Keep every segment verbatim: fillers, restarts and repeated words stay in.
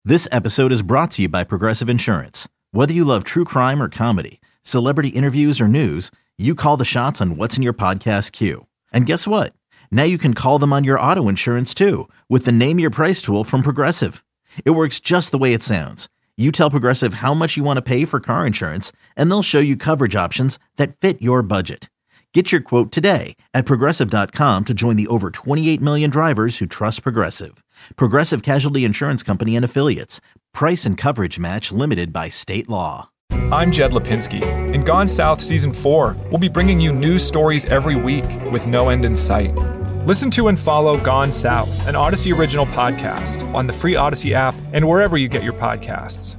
This episode is brought to you by Progressive Insurance. Whether you love true crime or comedy, celebrity interviews or news, you call the shots on what's in your podcast queue. And guess what? Now you can call them on your auto insurance too with the Name Your Price tool from Progressive. It works just the way it sounds. You tell Progressive how much you want to pay for car insurance, and they'll show you coverage options that fit your budget. Get your quote today at Progressive dot com to join the over twenty-eight million drivers who trust Progressive. Progressive Casualty Insurance Company and Affiliates. Price and coverage match limited by state law. I'm Jed Lipinski. In Gone South Season four, we'll be bringing you news stories every week with no end in sight. Listen to and follow Gone South, an Odyssey original podcast on the free Odyssey app and wherever you get your podcasts.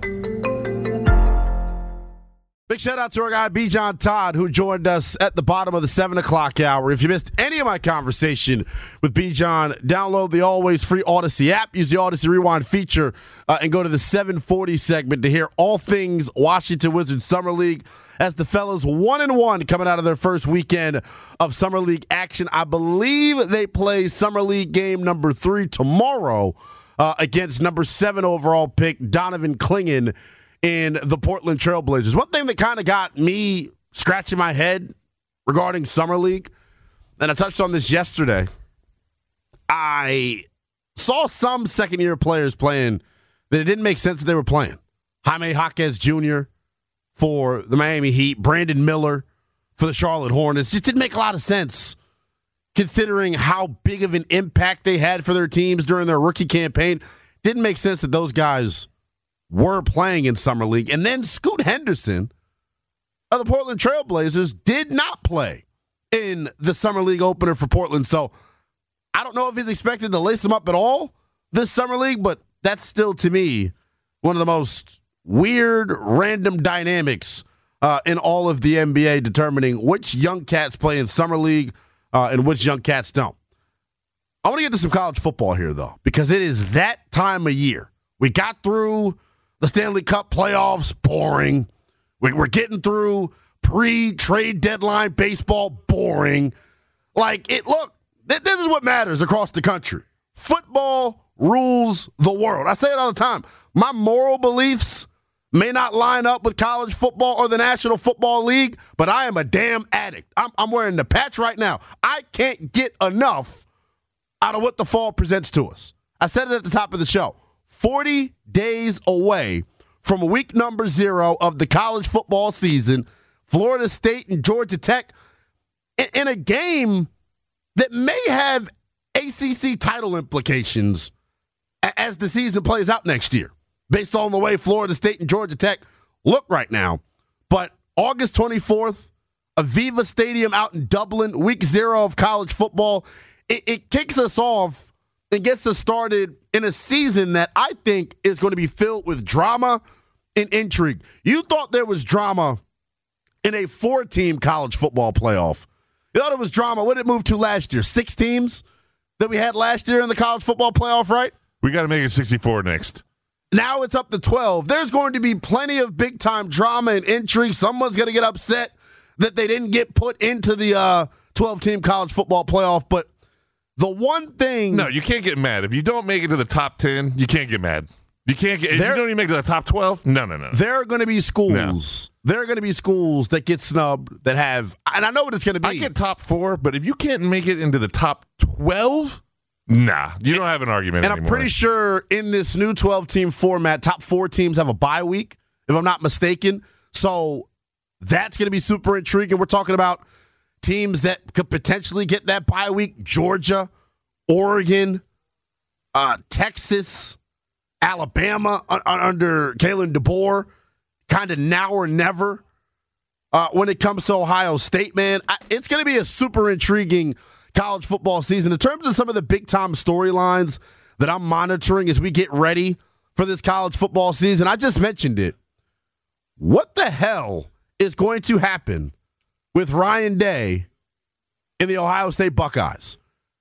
Big shout out to our guy, Bijan Todd, who joined us at the bottom of the seven o'clock hour. If you missed any of my conversation with Bijan, download the always free Odyssey app, use the Odyssey Rewind feature, uh, and go to the seven forty segment to hear all things Washington Wizards Summer League as the fellas one and one coming out of their first weekend of Summer League action. I believe they play Summer League game number three tomorrow uh, against number seven overall pick Donovan Clingan in the Portland Trailblazers. One thing that kind of got me scratching my head regarding Summer League, and I touched on this yesterday, I saw some second-year players playing that it didn't make sense that they were playing. Jaime Jaquez Junior for the Miami Heat, Brandon Miller for the Charlotte Hornets. Just didn't make a lot of sense considering how big of an impact they had for their teams during their rookie campaign. Didn't make sense that those guys were playing in Summer League. And then Scoot Henderson of the Portland Trailblazers did not play in the Summer League opener for Portland. So I don't know if he's expected to lace him up at all this Summer League, but that's still, to me, one of the most weird, random dynamics uh, in all of the N B A, determining which young cats play in Summer League uh, and which young cats don't. I want to get to some college football here, though, because it is that time of year. We got through the Stanley Cup playoffs, boring. We're getting through pre-trade deadline baseball, boring. Like, it. Look, this is what matters across the country. Football rules the world. I say it all the time. My moral beliefs may not line up with college football or the National Football League, but I am a damn addict. I'm, I'm wearing the patch right now. I can't get enough out of what the fall presents to us. I said it at the top of the show. forty days away from week number zero of the college football season, Florida State and Georgia Tech in a game that may have A C C title implications as the season plays out next year, based on the way Florida State and Georgia Tech look right now. But August twenty-fourth, Aviva Stadium out in Dublin, week zero of college football, it, it kicks us off and gets us started in a season that I think is going to be filled with drama and intrigue. You thought there was drama in a four-team college football playoff. You thought it was drama. What did it move to last year? Six teams that we had last year in the college football playoff, right? We got to make it sixty-four next. Now it's up to twelve. There's going to be plenty of big-time drama and intrigue. Someone's going to get upset that they didn't get put into the uh, twelve-team college football playoff, but the one thing... No, you can't get mad. If you don't make it to the top ten, you can't get mad. You can't get... If there, you don't even make it to the top twelve, no, no, no. There are going to be schools. No. There are going to be schools that get snubbed that have... And I know what it's going to be. I get top four, but if you can't make it into the top twelve, nah, you don't have an argument and anymore. I'm pretty sure in this new twelve-team format, top four teams have a bye week, if I'm not mistaken. So that's going to be super intriguing. We're talking about teams that could potentially get that bye week: Georgia, Oregon, uh, Texas, Alabama uh, under Kalen DeBoer. Kind of now or never uh, when it comes to Ohio State, man. I, it's going to be a super intriguing college football season. In terms of some of the big-time storylines that I'm monitoring as we get ready for this college football season, I just mentioned it. What the hell is going to happen with Ryan Day in the Ohio State Buckeyes?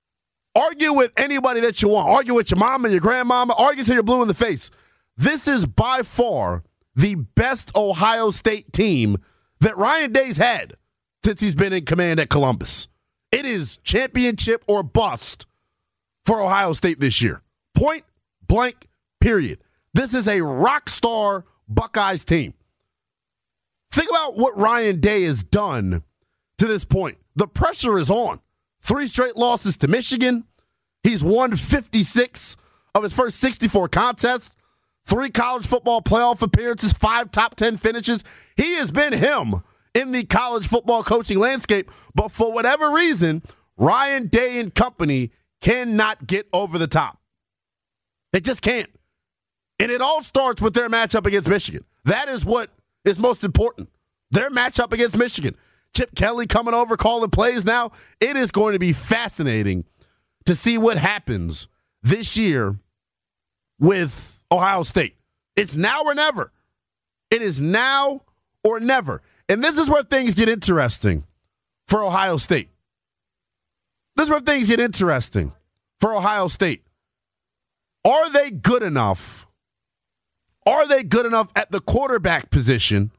Argue with anybody that you want. Argue with your mama, your grandmama. Argue till you're blue in the face. This is by far the best Ohio State team that Ryan Day's had since he's been in command at Columbus. It is championship or bust for Ohio State this year. Point blank, period. This is a rock star Buckeyes team. Think about what Ryan Day has done to this point. The pressure is on. Three straight losses to Michigan. He's won fifty-six of his first sixty-four contests. Three college football playoff appearances, five top ten finishes. He has been him in the college football coaching landscape. But for whatever reason, Ryan Day and company cannot get over the top. They just can't. And it all starts with their matchup against Michigan. That is what is most important. Their matchup against Michigan. Chip Kelly coming over, calling plays now. It is going to be fascinating to see what happens this year with Ohio State. It's now or never. It is now or never. And this is where things get interesting for Ohio State. This is where things get interesting for Ohio State. Are they good enough? Are they good enough at the quarterback position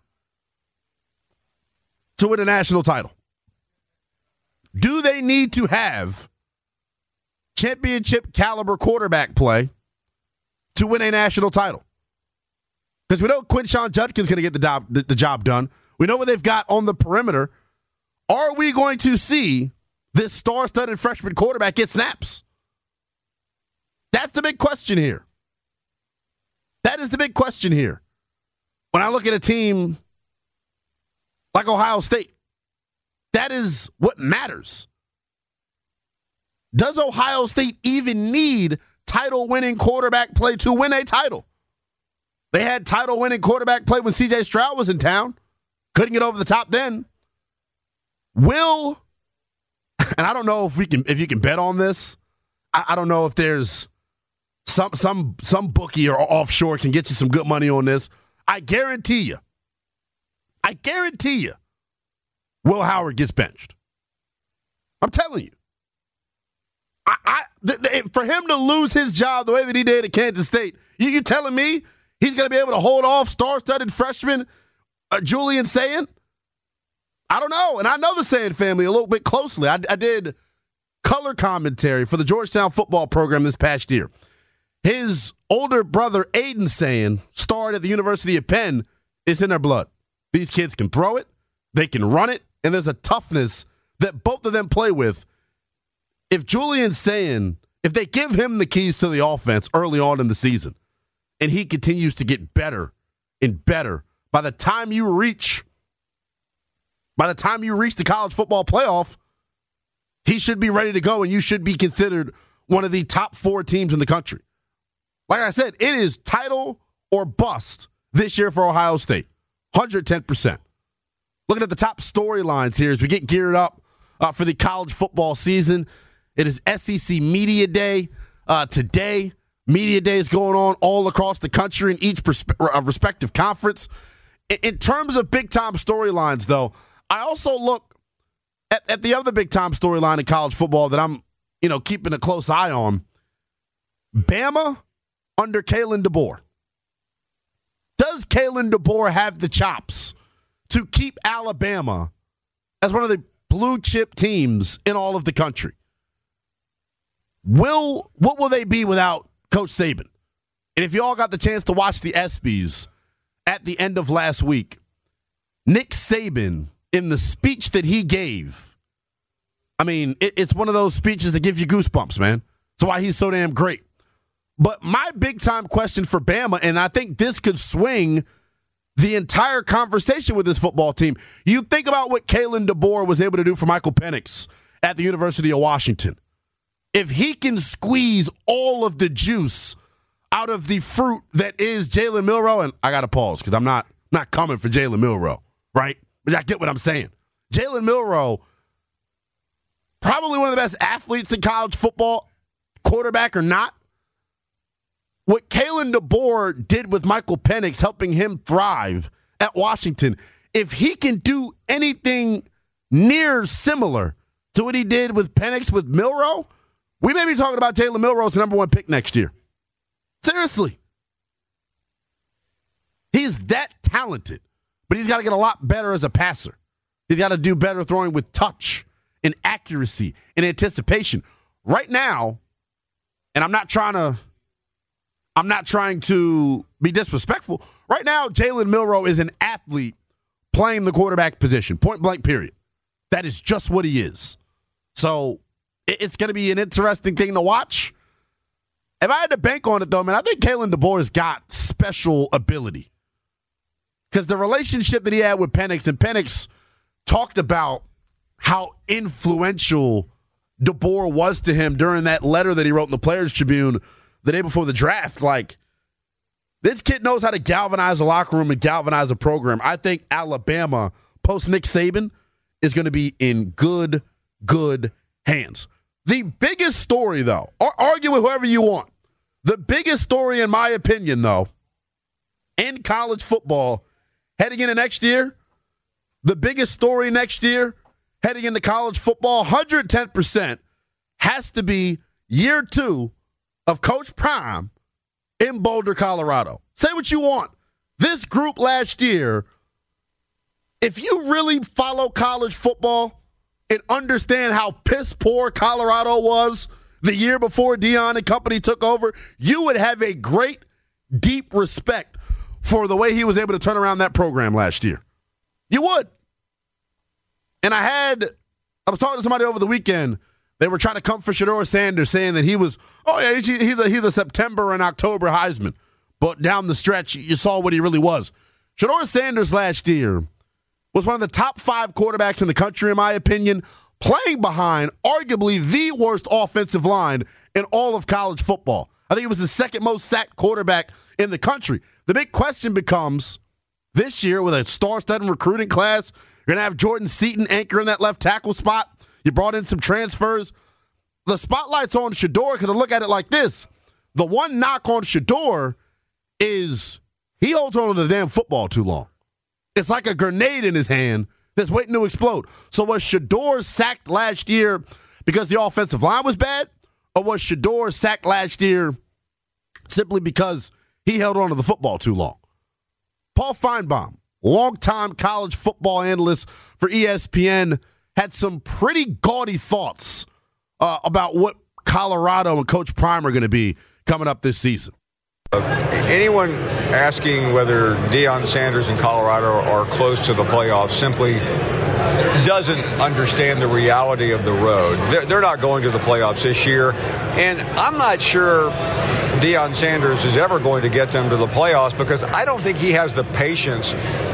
to win a national title? Do they need to have championship caliber quarterback play to win a national title? Because we know Quinshon Judkins going to get the job, the, the job done. We know what they've got on the perimeter. Are we going to see this star-studded freshman quarterback get snaps? That's the big question here. That is the big question here. When I look at a team like Ohio State, that is what matters. Does Ohio State even need title-winning quarterback play to win a title? They had title-winning quarterback play when C J Stroud was in town. Couldn't get over the top then. Will, and I don't know if we can if you can bet on this. I, I don't know if there's some some some bookie or offshore can get you some good money on this. I guarantee you. I guarantee you. Will Howard gets benched. I'm telling you. I, I th- th- for him to lose his job the way that he did at Kansas State, you, you telling me he's going to be able to hold off star-studded freshman uh, Julian Sayin? I don't know. And I know the Sayin family a little bit closely. I, I did color commentary for the Georgetown football program this past year. His older brother, Aiden Sayin, starred at the University of Penn. It's in their blood. These kids can throw it. They can run it. And there's a toughness that both of them play with. If Julian Sayin, if they give him the keys to the offense early on in the season, and he continues to get better and better, by the time you reach, by the time you reach the college football playoff, he should be ready to go, and you should be considered one of the top four teams in the country. Like I said, it is title or bust this year for Ohio State. one hundred ten percent. Looking at the top storylines here as we get geared up uh, for the college football season. It is S E C Media Day uh, today. Media Day is going on all across the country in each perspe- uh, respective conference. In, in terms of big-time storylines, though, I also look at, at the other big-time storyline in college football that I'm, you know, keeping a close eye on. Bama under Kalen DeBoer. Does Kalen DeBoer have the chops to keep Alabama as one of the blue-chip teams in all of the country? Will what will they be without Coach Saban? And if you all got the chance to watch the ESPYs at the end of last week, Nick Saban, in the speech that he gave, I mean, it, it's one of those speeches that give you goosebumps, man. That's why he's so damn great. But my big-time question for Bama, and I think this could swing the entire conversation with this football team. You think about what Kalen DeBoer was able to do for Michael Penix at the University of Washington. If he can squeeze all of the juice out of the fruit that is Jalen Milroe, and I got to pause because I'm not, not coming for Jalen Milroe, right? But I get what I'm saying. Jalen Milroe, probably one of the best athletes in college football, quarterback or not. What Kalen DeBoer did with Michael Penix, helping him thrive at Washington, if he can do anything near similar to what he did with Penix with Milroe, we may be talking about Jalen Milroe as the number one pick next year. Seriously. He's that talented, but he's got to get a lot better as a passer. He's got to do better throwing with touch and accuracy and anticipation. Right now, and I'm not trying to I'm not trying to be disrespectful. Right now, Jalen Milroe is an athlete playing the quarterback position, point blank, period. That is just what he is. So it's going to be an interesting thing to watch. If I had to bank on it, though, man, I think Kalen DeBoer's got special ability. Because the relationship that he had with Penix, and Penix talked about how influential DeBoer was to him during that letter that he wrote in the Players Tribune the day before the draft. Like, this kid knows how to galvanize a locker room and galvanize a program. I think Alabama, post Nick Saban, is going to be in good, good hands. The biggest story, though, or argue with whoever you want, the biggest story, in my opinion, though, in college football heading into next year, the biggest story next year heading into college football, one hundred ten percent, has to be year two of Coach Prime in Boulder, Colorado. Say what you want. This group last year, if you really follow college football and understand how piss poor Colorado was the year before Deion and company took over, you would have a great, deep respect for the way he was able to turn around that program last year. You would. And I had, I was talking to somebody over the weekend. They were trying to come for Shedeur Sanders, saying that he was, oh yeah, he's, he's a he's a September and October Heisman. But down the stretch, you saw what he really was. Shedeur Sanders last year was one of the top five quarterbacks in the country, in my opinion, playing behind arguably the worst offensive line in all of college football. I think he was the second most sacked quarterback in the country. The big question becomes, this year with a star-studded recruiting class, you're going to have Jordan Seaton anchoring that left tackle spot. You brought in some transfers. The spotlight's on Shedeur because I look at it like this. The one knock on Shedeur is he holds on to the damn football too long. It's like a grenade in his hand that's waiting to explode. So was Shedeur sacked last year because the offensive line was bad? Or was Shedeur sacked last year simply because he held on to the football too long? Paul Feinbaum, longtime college football analyst for E S P N, had some pretty gaudy thoughts uh, about what Colorado and Coach Prime are going to be coming up this season. Uh, anyone asking whether Deion Sanders and Colorado are close to the playoffs simply doesn't understand the reality of the road. They're, they're not going to the playoffs this year, and I'm not sure Deion Sanders is ever going to get them to the playoffs because I don't think he has the patience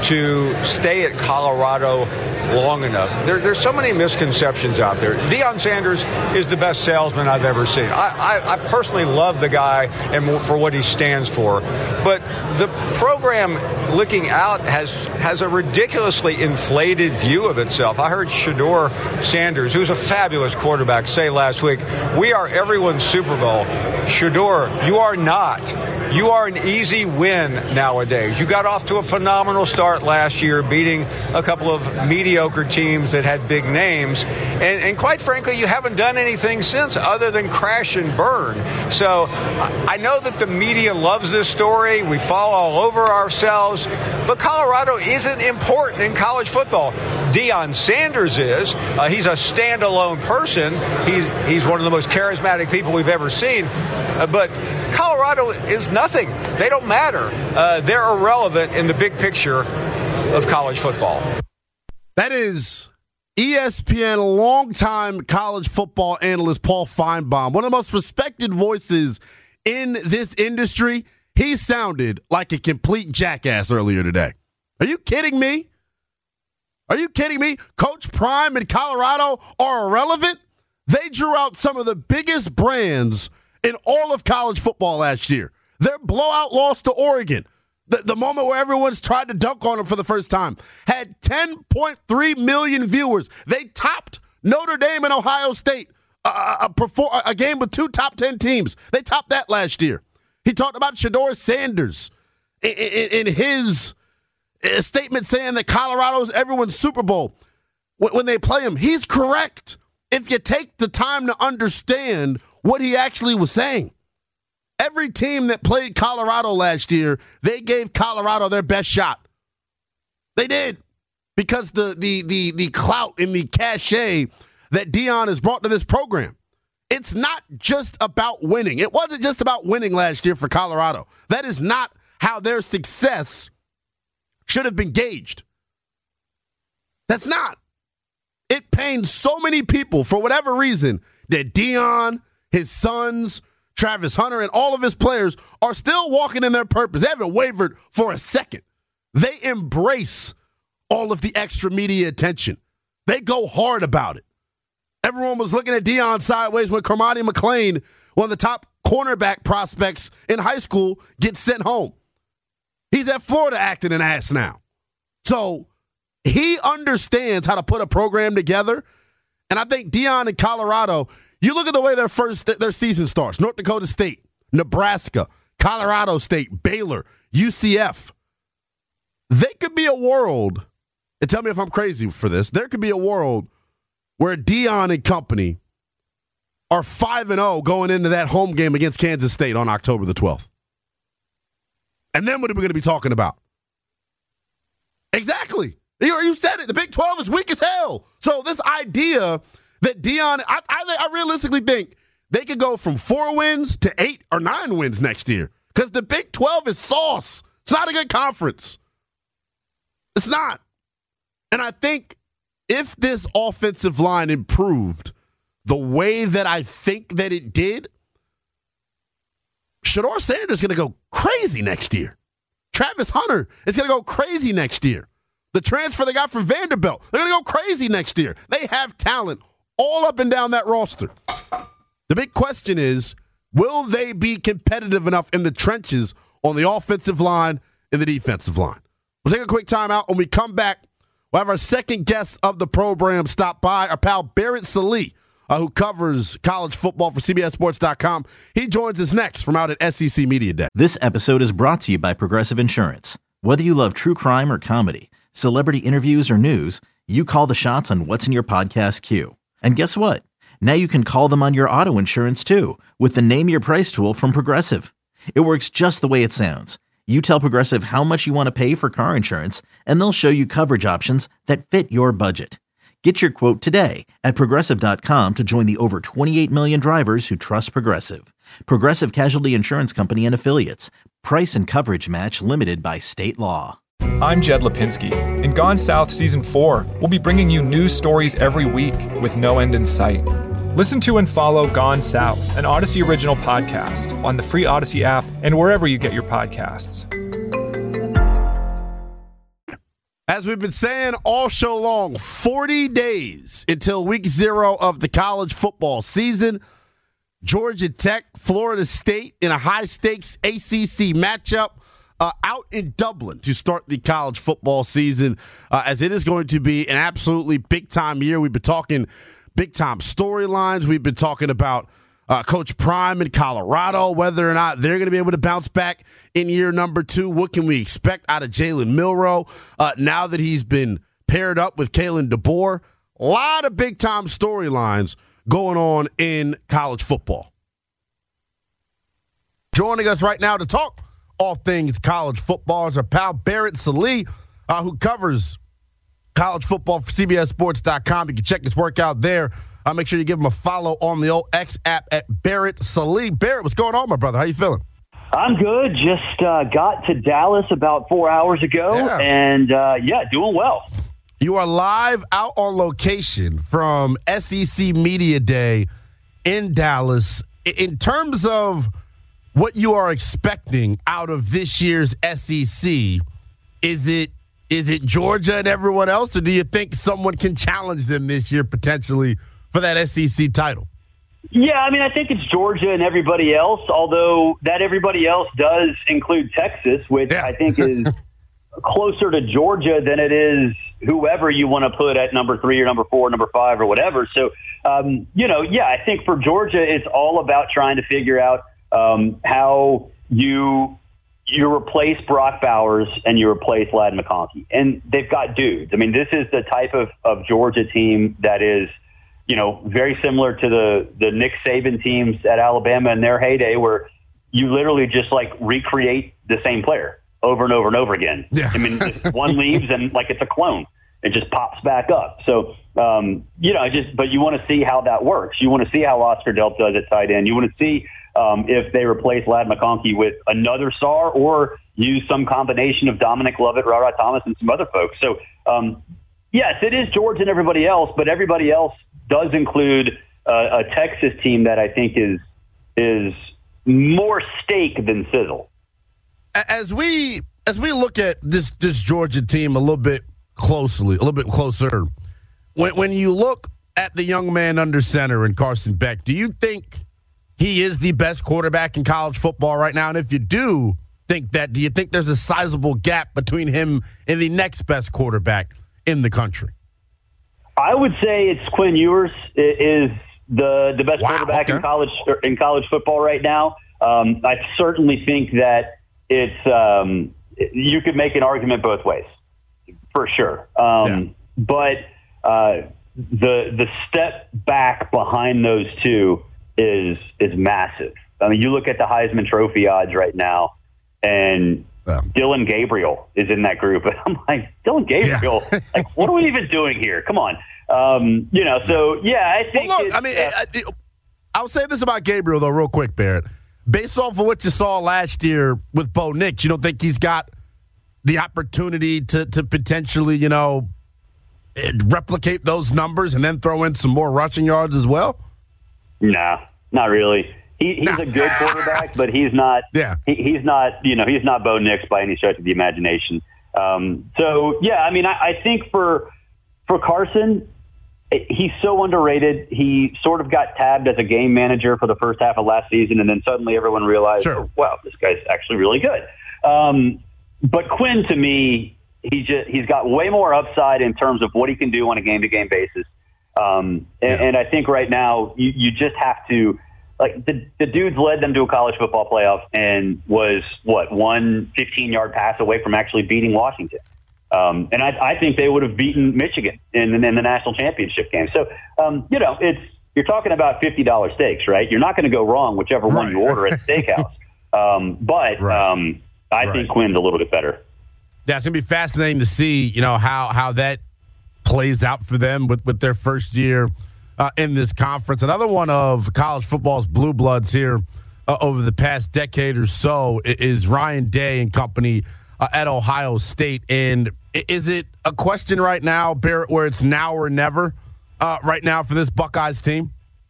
to stay at Colorado long enough. There, there's so many misconceptions out there. Deion Sanders is the best salesman I've ever seen. I, I, I personally love the guy and for what he stands for, but the program looking out has has a ridiculously inflated view of itself. I heard Shedeur Sanders, who's a fabulous quarterback, say last week, "We are everyone's Super Bowl." Shedeur, you are not. You are an easy win nowadays. You got off to a phenomenal start last year, beating a couple of mediocre teams that had big names. And, and quite frankly, you haven't done anything since other than crash and burn. So I know that the media loves this story. We fall all over ourselves. But Colorado isn't important in college football. Deion Sanders is. Uh, he's a standalone person. He's, he's one of the most charismatic people we've ever seen. Uh, but Colorado is nothing. They don't matter. Uh, they're irrelevant in the big picture of college football. That is E S P N longtime college football analyst Paul Feinbaum, one of the most respected voices in this industry. He sounded like a complete jackass earlier today. Are you kidding me? Are you kidding me? Coach Prime in Colorado are irrelevant? They drew out some of the biggest brands in all of college football last year. Their blowout loss to Oregon, the, the moment where everyone's tried to dunk on them for the first time, had ten point three million viewers. They topped Notre Dame and Ohio State, uh, a, perform, a game with two top ten teams. They topped that last year. He talked about Shedeur Sanders in, in, in his statement saying that Colorado's everyone's Super Bowl when they play him. He's correct if you take the time to understand what he actually was saying. Every team that played Colorado last year, they gave Colorado their best shot. They did. Because the the the the clout and the cachet that Deion has brought to this program. It's not just about winning. It wasn't just about winning last year for Colorado. That is not how their success should have been gauged. That's not. It pains so many people, for whatever reason, that Deion, his sons, Travis Hunter, and all of his players are still walking in their purpose. They haven't wavered for a second. They embrace all of the extra media attention. They go hard about it. Everyone was looking at Deion sideways when Cormani McClain, one of the top cornerback prospects in high school, gets sent home. He's at Florida acting an ass now. So he understands how to put a program together. And I think Deion in Colorado, you look at the way their first their season starts. North Dakota State, Nebraska, Colorado State, Baylor, U C F. They could be a world, and tell me if I'm crazy for this, there could be a world where Deion and company are five and oh going into that home game against Kansas State on October the twelfth. And then what are we going to be talking about? Exactly. You, you said it. The Big twelve is weak as hell. So this idea that Deion, I, I, I realistically think they could go from four wins to eight or nine wins next year because the Big twelve is sauce. It's not a good conference. It's not. And I think if this offensive line improved the way that I think that it did, Shedeur Sanders is going to go crazy next year. Travis Hunter is going to go crazy next year. The transfer they got from Vanderbilt, they're going to go crazy next year. They have talent all up and down that roster. The big question is, will they be competitive enough in the trenches on the offensive line and the defensive line? We'll take a quick timeout. When we come back, we'll have our second guest of the program stop by, our pal Barrett Sallee, uh, who covers college football for C B S Sports dot com. He joins us next from out at S E C Media Day. This episode is brought to you by Progressive Insurance. Whether you love true crime or comedy, celebrity interviews or news, you call the shots on what's in your podcast queue. And guess what? Now you can call them on your auto insurance too with the Name Your Price tool from Progressive. It works just the way it sounds. You tell Progressive how much you want to pay for car insurance, and they'll show you coverage options that fit your budget. Get your quote today at Progressive dot com to join the over twenty-eight million drivers who trust Progressive. Progressive Casualty Insurance Company and Affiliates. Price and coverage match limited by state law. I'm Jed Lipinski. In Gone South Season four, we'll be bringing you news stories every week with no end in sight. Listen to and follow Gone South, an Odyssey original podcast, on the free Odyssey app and wherever you get your podcasts. As we've been saying all show long, forty days until week zero of the college football season. Georgia Tech, Florida State in a high-stakes A C C matchup uh, out in Dublin to start the college football season, uh, as it is going to be an absolutely big-time year. We've been talking big-time storylines. We've been talking about uh, Coach Prime in Colorado, whether or not they're going to be able to bounce back in year number two. What can we expect out of Jalen Milroe uh, now that he's been paired up with Kalen DeBoer? A lot of big-time storylines going on in college football. Joining us right now to talk all things college football is our pal Barrett Sallee, uh, who covers college football for C B S Sports dot com. You can check his work out there. Uh, make sure you give him a follow on the old X app at Barrett Sallee. Barrett, what's going on, my brother? How you feeling? I'm good. Just uh, got to Dallas about four hours ago, yeah. and uh, yeah, doing well. You are live out on location from S E C Media Day in Dallas. In terms of what you are expecting out of this year's S E C, is it Is it Georgia and everyone else, or do you think someone can challenge them this year potentially for that S E C title? Yeah, I mean, I think it's Georgia and everybody else, although that everybody else does include Texas, which yeah. I think is closer to Georgia than it is whoever you want to put at number three or number four, number five or whatever. So, um, you know, yeah, I think for Georgia, it's all about trying to figure out um, how you – you replace Brock Bowers and you replace Ladd McConkey. And they've got dudes. I mean, this is the type of, of Georgia team that is, you know, very similar to the, the Nick Saban teams at Alabama in their heyday, where you literally just like recreate the same player over and over and over again. Yeah. I mean, one leaves and like it's a clone. it just pops back up. So, um, you know, just but you want to see how that works. You want to see how Oscar Delp does at tight end. You want to see um, if they replace Ladd McConkey with another star or use some combination of Dominic Lovett, Rara Thomas, and some other folks. So, um, yes, it is George and everybody else, but everybody else does include uh, a Texas team that I think is is more steak than sizzle. As we as we look at this this Georgia team a little bit closely, a little bit closer, when when you look at the young man under center in Carson Beck, do you think he is the best quarterback in college football right now? And if you do think that, do you think there's a sizable gap between him and the next best quarterback in the country? I would say it's Quinn Ewers is the the best wow, quarterback okay. in college in college football right now. Um, I certainly think that it's um, you could make an argument both ways, for sure. Um, yeah. But uh, the the step back behind those two is is massive. I mean, you look at the Heisman Trophy odds right now, and yeah. Dylan Gabriel is in that group. And I'm like, Dylan Gabriel, yeah. like, what are we even doing here? Come on. Um, you know, so, yeah, I think well, look, I mean, uh, I, I'll say this about Gabriel, though, real quick, Barrett. Based off of what you saw last year with Bo Nix, you don't think he's got the opportunity to, to potentially, you know, replicate those numbers and then throw in some more rushing yards as well? No, not really. He, he's nah. a good quarterback, but he's not. Yeah. He, he's not. You know, he's not Bo Nix by any stretch of the imagination. Um, so yeah, I mean, I, I think for for Carson, he's so underrated. He sort of got tabbed as a game manager for the first half of last season, and then suddenly everyone realized, sure. oh, wow, this guy's actually really good. Um, but Quinn, to me, he just he's got way more upside in terms of what he can do on a game to game basis. Um, and, yeah. and I think right now you, you just have to. Like the, the dudes led them to a college football playoff and was what one fifteen-yard pass away from actually beating Washington. Um, and I, I think they would have beaten Michigan in, in the national championship game. So, um, you know, it's you're talking about fifty dollars steaks, right? You're not going to go wrong whichever right. one you order at the steakhouse. um, but right. um, I right. think Quinn's a little bit better. Yeah, it's going to be fascinating to see, you know, how, how that plays out for them with, with their first year Uh, in this conference. Another one of college football's blue bloods here uh, over the past decade or so is Ryan Day and company uh, at Ohio State. And is it a question right now, Barrett, where it's now or never uh, right now for this Buckeyes team?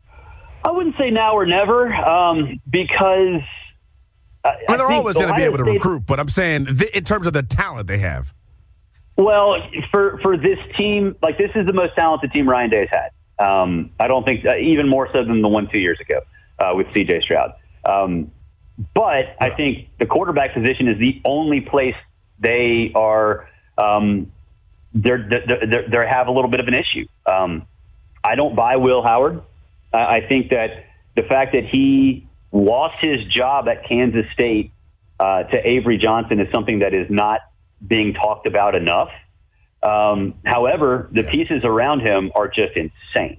I wouldn't say now or never um, because uh, I mean, they're I always going to be able to State, recruit, but I'm saying th- in terms of the talent they have. Well, for, for this team, like this is the most talented team Ryan Day's had. Um, I don't think uh, even more so than the one two years ago uh, with C J Stroud. Um, but I think the quarterback position is the only place they are um, they're, they're, they're, they have a little bit of an issue. Um, I don't buy Will Howard. I, I think that the fact that he lost his job at Kansas State uh, to Avery Johnson is something that is not being talked about enough. Um, however, the pieces around him are just insane.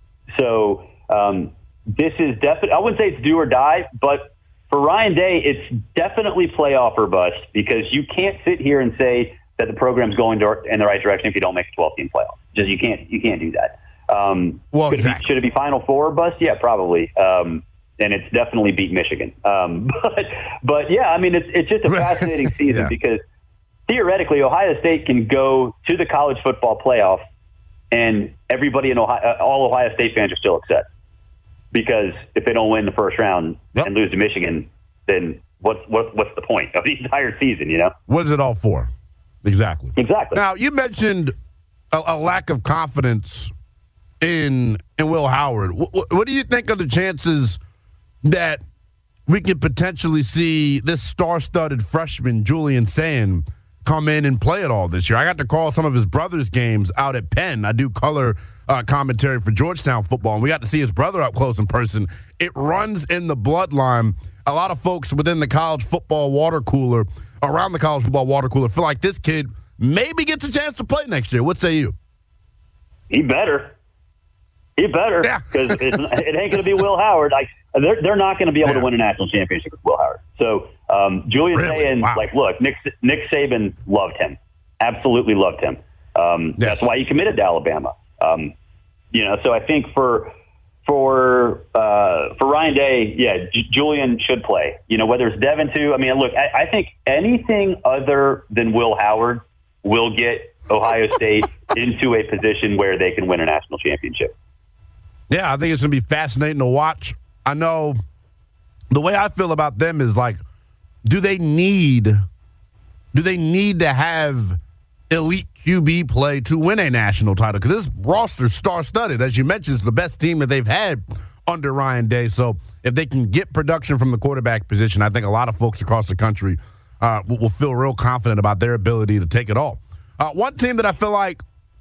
So um, this is definitely, I wouldn't say it's do or die, but for Ryan Day, it's definitely playoff or bust because you can't sit here and say that the program's going to, in the right direction if you don't make a twelve-team playoff. Just you can't you can't do that. Um, well, should, exactly. it be, should it be Final Four or bust? Yeah, probably. Um, and it's definitely beat Michigan. Um, but but yeah, I mean it's it's just a fascinating season yeah. because. Theoretically, Ohio State can go to the college football playoff, and everybody in Ohio, all Ohio State fans are still upset because if they don't win the first round yep. and lose to Michigan, then what's what, what's the point of the entire season? You know, what is it all for? Exactly. Exactly. Now you mentioned a, a lack of confidence in in Will Howard. What, what do you think of the chances that we could potentially see this star-studded freshman Julian Sand come in and play it all this year? I got to call some of his brother's games out at Penn. I do color uh, commentary for Georgetown football, and we got to see his brother up close in person. It runs in the bloodline. A lot of folks within the college football water cooler, around the college football water cooler, feel like this kid maybe gets a chance to play next year. What say you? He better. He better, because yeah. it ain't going to be Will Howard. Like they're they're not going to be able yeah. to win a national championship with Will Howard. So um, Julian really? Saban, wow. like, look, Nick Nick Saban loved him, absolutely loved him. Um, yes. That's why he committed to Alabama. Um, you know, so I think for for uh, for Ryan Day, yeah, J- Julian should play. You know, whether it's Devin too. I mean, look, I, I think anything other than Will Howard will get Ohio State into a position where they can win a national championship. Yeah, I think it's going to be fascinating to watch. I know the way I feel about them is like, do they need do they need to have elite Q B play to win a national title? Because this roster's star-studded. As you mentioned, it's the best team that they've had under Ryan Day. So if they can get production from the quarterback position, I think a lot of folks across the country uh, will, will feel real confident about their ability to take it all. Uh, one team that I feel like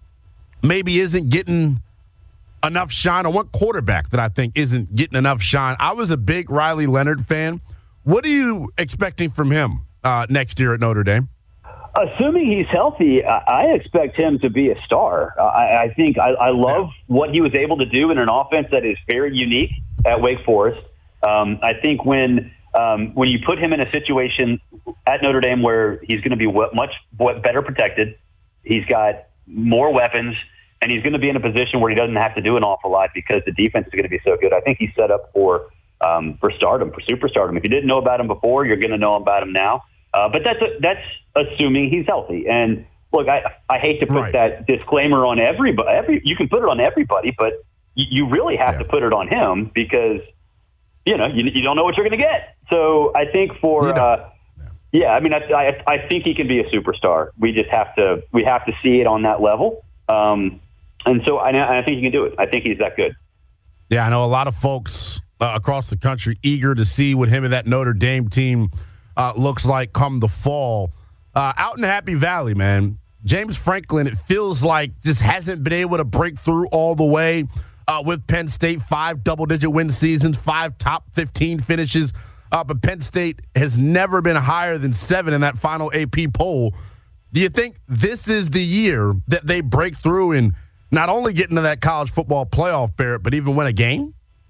maybe isn't getting enough shine, or one quarterback that I think isn't getting enough shine. I was a big Riley Leonard fan. What are you expecting from him uh, next year at Notre Dame? Assuming he's healthy, I expect him to be a star. I, I think I, I love what he was able to do in an offense that is very unique at Wake Forest. Um, I think when um, when you put him in a situation at Notre Dame where he's going to be much better protected, he's got more weapons, and he's going to be in a position where he doesn't have to do an awful lot because the defense is going to be so good. I think he's set up for um, for stardom, for superstardom. If you didn't know about him before, you're going to know about him now. Uh, but that's a, that's assuming he's healthy. And look, I I hate to put right. that disclaimer on everybody. Every you can put it on everybody, but you, you really have yeah. to put it on him because you know you, you don't know what you're going to get. So I think for uh, yeah, I mean I, I I think he can be a superstar. We just have to we have to see it on that level. Um, and so I, I think he can do it. I think he's that good. Yeah, I know a lot of folks uh, across the country eager to see what him and that Notre Dame team Uh, looks like come the fall. Uh, out in Happy Valley, man, James Franklin, it feels like just hasn't been able to break through all the way uh, with Penn State. Five double-digit win seasons, five top fifteen finishes. Uh, but Penn State has never been higher than seven in that final A P poll. Do you think this is the year that they break through and not only get into that college football playoff, Barrett, but even win a game?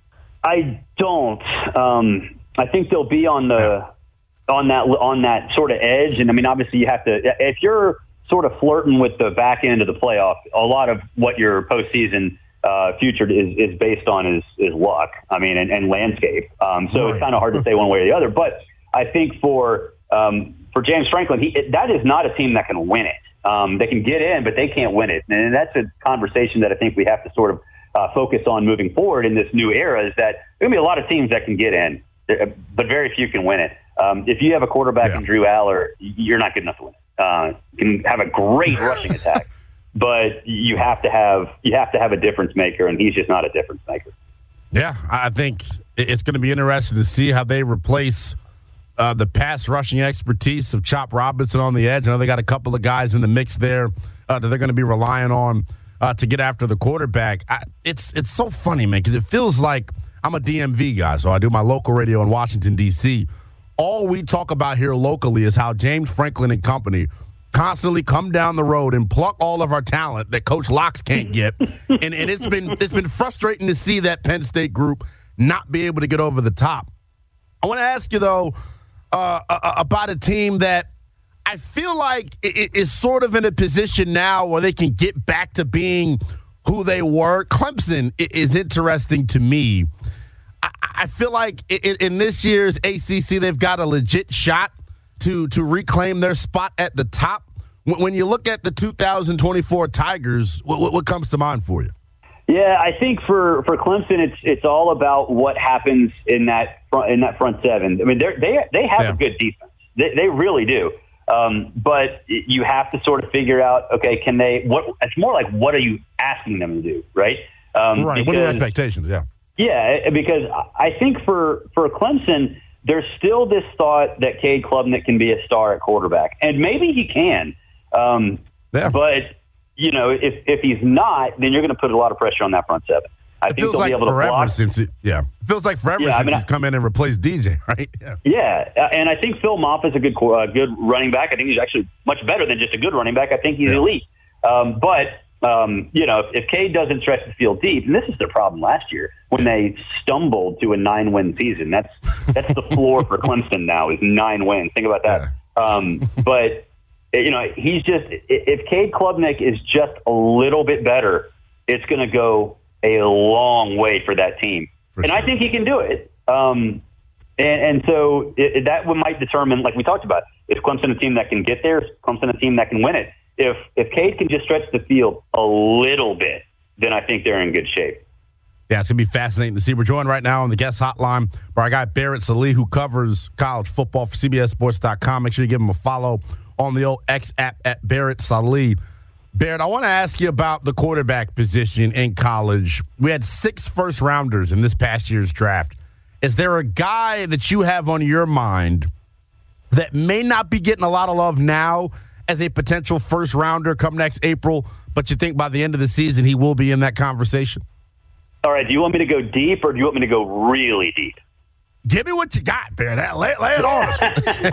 I don't. Um, I think they'll be on the – on that on that sort of edge. And I mean, obviously you have to, if you're sort of flirting with the back end of the playoff, a lot of what your postseason uh, future is, is based on is, is luck. I mean, and, and landscape. Um, so right. It's kind of hard to say one way or the other, but I think for, um, for James Franklin, he, it, that is not a team that can win it. Um, they can get in, but they can't win it. And that's a conversation that I think we have to sort of uh, focus on moving forward in this new era, is that there's gonna be a lot of teams that can get in, but very few can win it. Um, if you have a quarterback yeah. in Drew Aller, you're not good enough to win. Uh, you can have a great rushing attack, but you have to have you have to have a difference maker, and he's just not a difference maker. Yeah, I think it's going to be interesting to see how they replace uh, the pass rushing expertise of Chop Robinson on the edge. I know they got a couple of guys in the mix there uh, that they're going to be relying on uh, to get after the quarterback. I, it's it's so funny, man, because it feels like I'm a D M V guy, so I do my local radio in Washington, D C All we talk about here locally is how James Franklin and company constantly come down the road and pluck all of our talent that Coach Locks can't get. and, and it's been it's been frustrating to see that Penn State group not be able to get over the top. I want to ask you, though, uh, about a team that I feel like is sort of in a position now where they can get back to being who they were. Clemson is interesting to me. I feel like in this year's A C C, they've got a legit shot to to reclaim their spot at the top. When you look at the two thousand twenty-four Tigers, what, what comes to mind for you? Yeah, I think for, for Clemson, it's it's all about what happens in that front, in that front seven. I mean, they they they have yeah. a good defense. They, they really do. Um, but you have to sort of figure out, okay, can they? What? It's more like, what are you asking them to do, right? Um, right. Because, what are your expectations? Yeah. Yeah, because I think for, for Clemson, there's still this thought that Cade Klubnik can be a star at quarterback, and maybe he can. Um, yeah. But you know, if if he's not, then you're going to put a lot of pressure on that front seven. I it think feels they'll like be able forever to block. Since it, yeah, it feels like forever yeah, since I mean, he's come in and replaced D J, right? Yeah. Yeah, and I think Phil Moffitt's a good uh, good running back. I think he's actually much better than just a good running back. I think he's yeah. elite. Um, but Um, you know, if Cade doesn't stretch the field deep, and this is their problem last year when they stumbled to a nine-win season. That's that's the floor for Clemson now is nine wins. Think about that. Yeah. Um, but you know, he's just, if Cade Klubnik is just a little bit better, it's going to go a long way for that team. For and sure. I think he can do it. Um, and, and so it, that might determine, like we talked about, is Clemson a team that can get there? Is Clemson a team that can win it? If if Cade can just stretch the field a little bit, then I think they're in good shape. Yeah, it's going to be fascinating to see. We're joined right now on the guest hotline by our guy Barrett Sallee, who covers college football for C B S Sports dot com. Make sure you give him a follow on the old X app at Barrett Sallee. Barrett, I want to ask you about the quarterback position in college. We had six first-rounders in this past year's draft. Is there a guy that you have on your mind that may not be getting a lot of love now as a potential first-rounder come next April, but you think by the end of the season he will be in that conversation? All right, do you want me to go deep or do you want me to go really deep? Give me what you got, Barrett. Lay, lay it on us.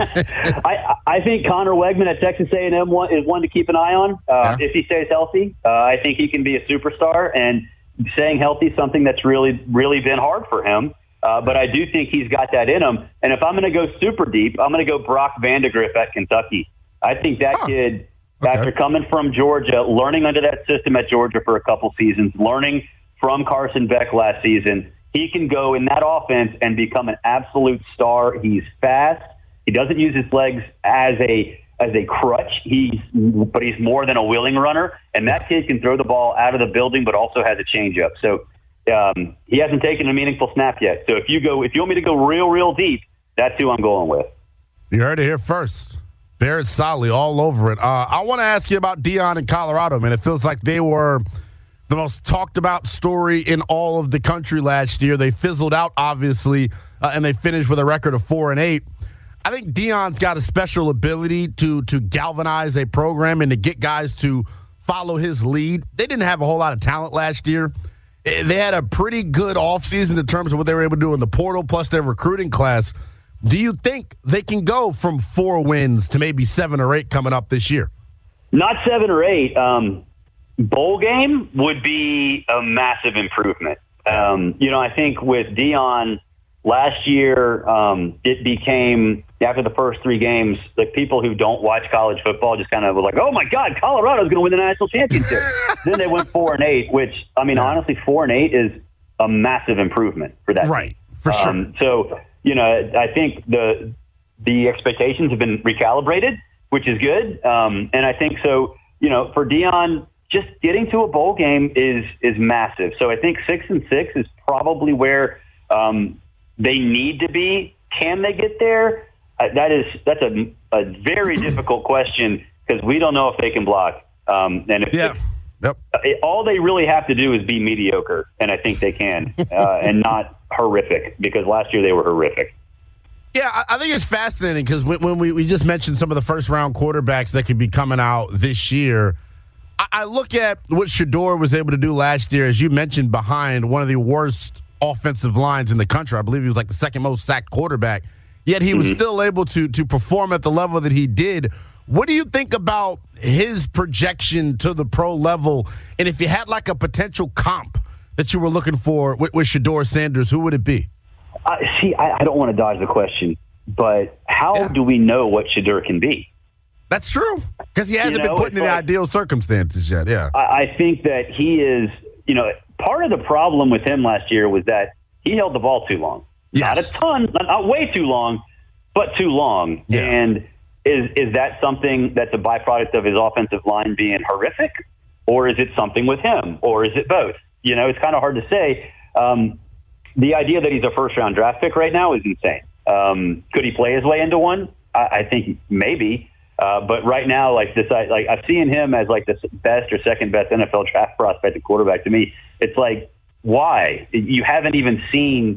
I, I think Connor Wegman at Texas A and M is one to keep an eye on uh, yeah. if he stays healthy. Uh, I think he can be a superstar, and staying healthy is something that's really, really been hard for him. Uh, but I do think he's got that in him. And if I'm going to go super deep, I'm going to go Brock Vandagriff at Kentucky. I think that huh. kid, okay. after coming from Georgia, learning under that system at Georgia for a couple seasons, learning from Carson Beck last season, he can go in that offense and become an absolute star. He's fast. He doesn't use his legs as a as a crutch. He's but he's more than a willing runner. And that kid can throw the ball out of the building, but also has a changeup. So um, he hasn't taken a meaningful snap yet. So if you go, if you want me to go real, real deep, that's who I'm going with. You heard it here first. Barrett Sallee all over it. Uh, I want to ask you about Deion in Colorado, man. It feels like they were the most talked about story in all of the country last year. They fizzled out, obviously, uh, and they finished with a record of four and eight. I think Deion's got a special ability to to galvanize a program and to get guys to follow his lead. They didn't have a whole lot of talent last year. They had a pretty good offseason in terms of what they were able to do in the portal, plus their recruiting class. Do you think they can go from four wins to maybe seven or eight coming up this year? Not seven or eight. Um, bowl game would be a massive improvement. Um, you know, I think with Deion last year, um, it became, after the first three games, like people who don't watch college football just kind of were like, oh my God, Colorado's going to win the national championship. Then they went four and eight, which, I mean, honestly, four and eight is a massive improvement for that. Right, for sure. Um, so, you know, I think the the expectations have been recalibrated, which is good. Um, and I think so, you know, for Deion, just getting to a bowl game is is massive. So I think six and six is probably where um, they need to be. Can they get there? Uh, that is that's a, a very difficult question because we don't know if they can block. Um, and if, yeah. if Yep. It, all they really have to do is be mediocre, and I think they can, uh, and not horrific, because last year they were horrific. Yeah, I, I think it's fascinating because when, when we, we just mentioned some of the first-round quarterbacks that could be coming out this year, I, I look at what Shedeur was able to do last year, as you mentioned, behind one of the worst offensive lines in the country. I believe he was like the second most sacked quarterback, yet he mm-hmm. was still able to to perform at the level that he did. What do you think about his projection to the pro level? And if you had like a potential comp that you were looking for with, with Shedeur Sanders, who would it be? Uh, see, I, I don't want to dodge the question, but how yeah. do we know what Shedeur can be? That's true, because he hasn't you know, been put in the like, ideal circumstances yet. Yeah, I, I think that he is, you know, part of the problem with him last year was that he held the ball too long. Yes. Not a ton, not, not way too long, but too long. Yeah. And Is is that something that's a byproduct of his offensive line being horrific, or is it something with him, or is it both? You know, it's kind of hard to say. Um, the idea that he's a first-round draft pick right now is insane. Um, could he play his way into one? I, I think maybe, uh, but right now, like this, I, like I've seen him as like the best or second best N F L draft prospect at quarterback. To me, it's like, why? You haven't even seen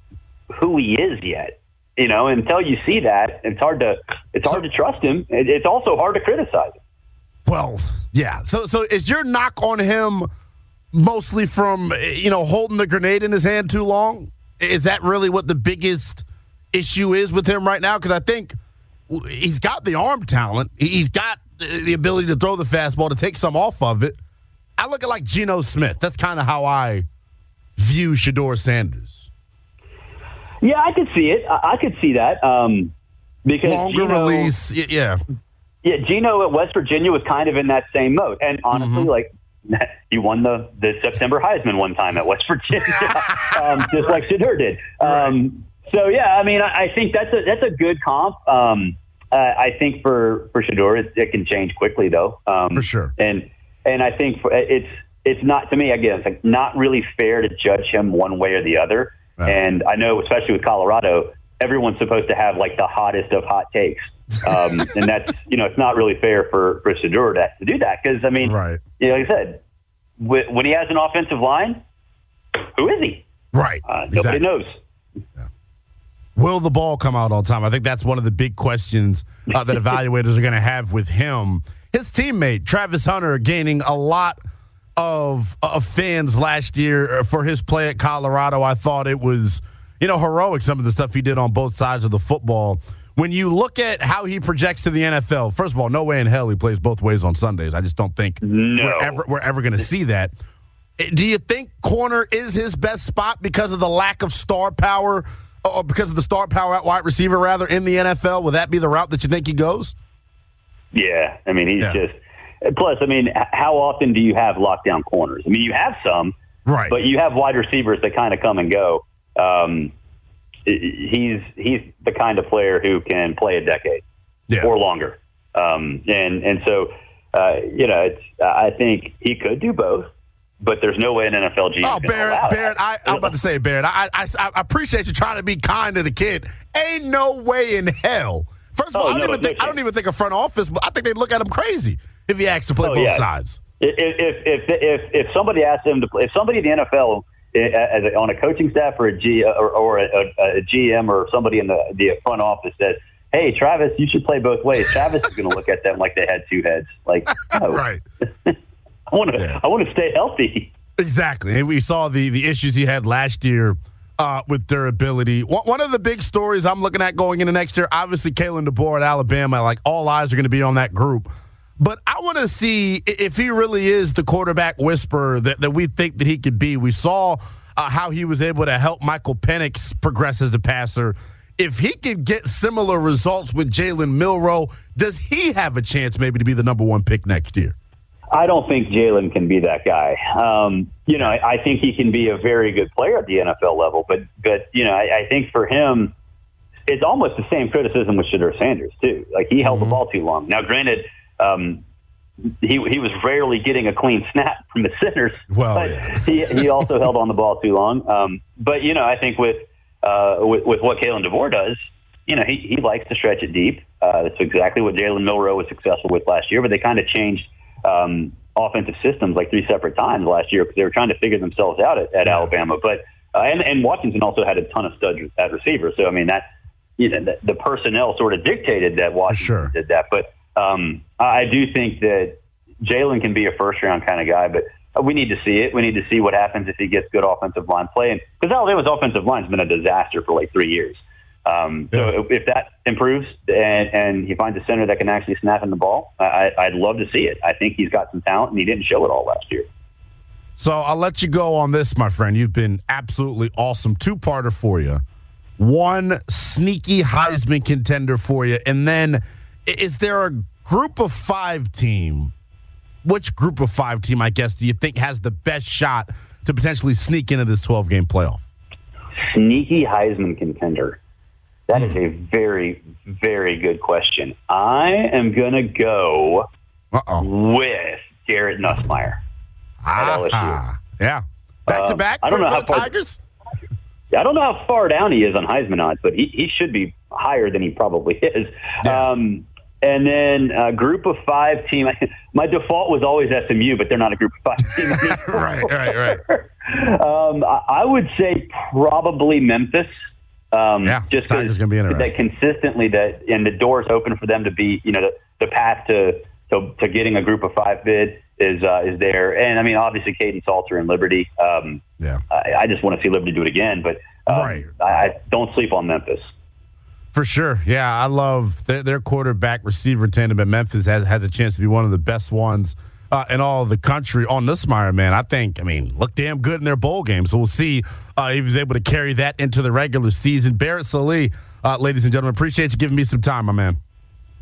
who he is yet. You know, until you see that, it's hard to it's hard so, to trust him. It, it's also hard to criticize him. Well, yeah. So, so is your knock on him mostly from, you know, holding the grenade in his hand too long? Is that really what the biggest issue is with him right now? Because I think he's got the arm talent. He's got the ability to throw the fastball, to take some off of it. I look at like Geno Smith. That's kind of how I view Shedeur Sanders. Yeah, I could see it. I, I could see that. Um, because Longer Geno, release, yeah. yeah, Geno at West Virginia was kind of in that same mode. And honestly, mm-hmm. like, he won the, the September Heisman one time at West Virginia, um, just like Shedeur did. Um, so, yeah, I mean, I, I think that's a that's a good comp. Um, uh, I think for, for Shedeur, it, it can change quickly, though. Um, for sure. And and I think for, it's it's not, to me, again, it's like not really fair to judge him one way or the other. Right. And I know, especially with Colorado, everyone's supposed to have, like, the hottest of hot takes. um, and that's, you know, it's not really fair for, for Shedeur to, to do that. Because, I mean, right. you know, like I said, wh- when he has an offensive line, who is he? Right. Uh, nobody exactly. knows. Yeah. Will the ball come out all the time? I think that's one of the big questions uh, that evaluators are going to have with him. His teammate, Travis Hunter, gaining a lot of, of fans last year for his play at Colorado. I thought it was, you know, heroic, some of the stuff he did on both sides of the football. When you look at how he projects to the N F L, first of all, no way in hell he plays both ways on Sundays. I just don't think no. we're ever, we're ever going to see that. Do you think corner is his best spot because of the lack of star power, or because of the star power at wide receiver, rather, in the N F L? Would that be the route that you think he goes? Yeah, I mean, he's yeah. just – plus, I mean, how often do you have lockdown corners? I mean, you have some, right? But you have wide receivers that kind of come and go. Um He's he's the kind of player who can play a decade yeah. or longer, um, and and so uh, you know it's, I think he could do both, but there's no way an N F L G M. Oh, Barrett, Barrett, I, I'm about to say, Barrett, I, I I appreciate you trying to be kind to the kid. Ain't no way in hell. First of all, oh, I don't no, even no think chance. I don't even think a front office, but I think they'd look at him crazy if he asked to play oh, both yeah. sides. If if, if if if somebody asked him to play, if somebody in the N F L. As a, on a coaching staff or a G or, or a, a, a G M or somebody in the, the front office says, "Hey, Travis, you should play both ways." Travis is going to look at them like they had two heads. Like, no. right? I want to. Yeah. I want to stay healthy. Exactly, and we saw the the issues he had last year uh, with durability. One, one of the big stories I'm looking at going into next year, obviously, Kalen DeBoer at Alabama. Like, all eyes are going to be on that group. But I want to see if he really is the quarterback whisperer that, that we think that he could be. We saw uh, how he was able to help Michael Penix progress as a passer. If he can get similar results with Jalen Milroe, does he have a chance maybe to be the number one pick next year? I don't think Jalen can be that guy. Um, you know, I, I think he can be a very good player at the N F L level. But, but you know, I, I think for him, it's almost the same criticism with Shedeur Sanders, too. Like, he held mm-hmm. the ball too long. Now, granted, Um, he he was rarely getting a clean snap from the centers. Well, but yeah. he he also held on the ball too long. Um, but you know, I think with uh with, with what Kalen DeBoer does, you know, he he likes to stretch it deep. Uh, that's exactly what Jalen Milroe was successful with last year. But they kind of changed um, offensive systems like three separate times last year because they were trying to figure themselves out at, at yeah. Alabama. But uh, and and Washington also had a ton of studs at receiver. So I mean that you know the, the personnel sort of dictated that Washington sure. did that. But Um, I do think that Jalen can be a first-round kind of guy, but we need to see it. We need to see what happens if he gets good offensive line play. Because Alabama's offensive line has been a disaster for like three years. Um, yeah. So if that improves and, and he finds a center that can actually snap in the ball, I, I'd love to see it. I think he's got some talent, and he didn't show it all last year. So I'll let you go on this, my friend. You've been absolutely awesome. Two-parter for you. One sneaky Heisman contender for you, and then – is there a group of five team? Which group of five team, I guess, do you think has the best shot to potentially sneak into this twelve-game playoff? Sneaky Heisman contender. That mm. is a very, very good question. I am going to go Uh-oh. with Garrett Nussmeier at L S U. Yeah. Back-to-back um, I don't know how far, Tigers? I don't know how far down he is on Heisman odds, but he, he should be higher than he probably is. Yeah. Um, and then a group of five team. My default was always S M U, but they're not a group of five team. right, right, right. Um, I would say probably Memphis. Um, yeah, just because that consistently that and the doors open for them to be, you know, the, the path to, to to getting a group of five bid is uh, is there. And I mean, obviously, Kaden Salter and Liberty. Um, yeah, I, I just want to see Liberty do it again, but um, right. I, I don't sleep on Memphis. For sure. Yeah, I love their, their quarterback receiver tandem at Memphis has, has a chance to be one of the best ones uh, in all of the country. On Nussmeier, man, I think, I mean, look damn good in their bowl game. So we'll see uh, if he's able to carry that into the regular season. Barrett Sallee, uh, ladies and gentlemen, appreciate you giving me some time, my man.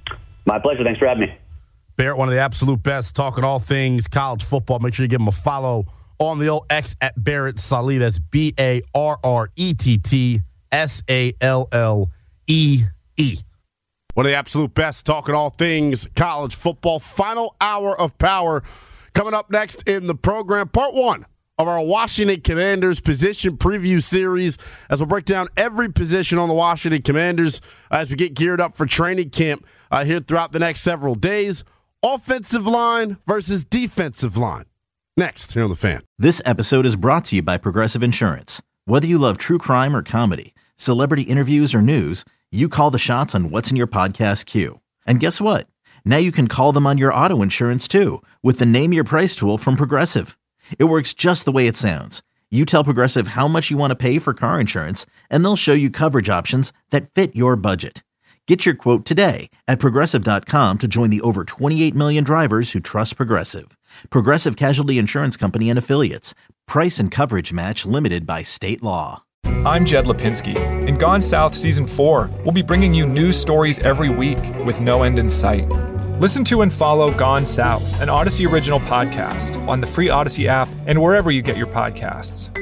My pleasure. Thanks for having me. Barrett, one of the absolute best, talking all things college football. Make sure you give him a follow on the old X at Barrett Sallee. That's B A R R E T T S A L L E E. One of the absolute best, talking all things college football. Final hour of power coming up next in the program. Part one of our Washington Commanders position preview series, as we'll break down every position on the Washington Commanders as we get geared up for training camp uh, here throughout the next several days. Offensive line versus defensive line. Next, here on The Fan. This episode is brought to you by Progressive Insurance. Whether you love true crime or comedy, celebrity interviews or news, you call the shots on what's in your podcast queue. And guess what? Now you can call them on your auto insurance too with the Name Your Price tool from Progressive. It works just the way it sounds. You tell Progressive how much you want to pay for car insurance, and they'll show you coverage options that fit your budget. Get your quote today at Progressive dot com to join the over twenty-eight million drivers who trust Progressive. Progressive Casualty Insurance Company and Affiliates. Price and coverage match limited by state law. I'm Jed Lipinski. In Gone South Season four, we'll be bringing you news stories every week with no end in sight. Listen to and follow Gone South, an Odyssey original podcast on the free Odyssey app and wherever you get your podcasts.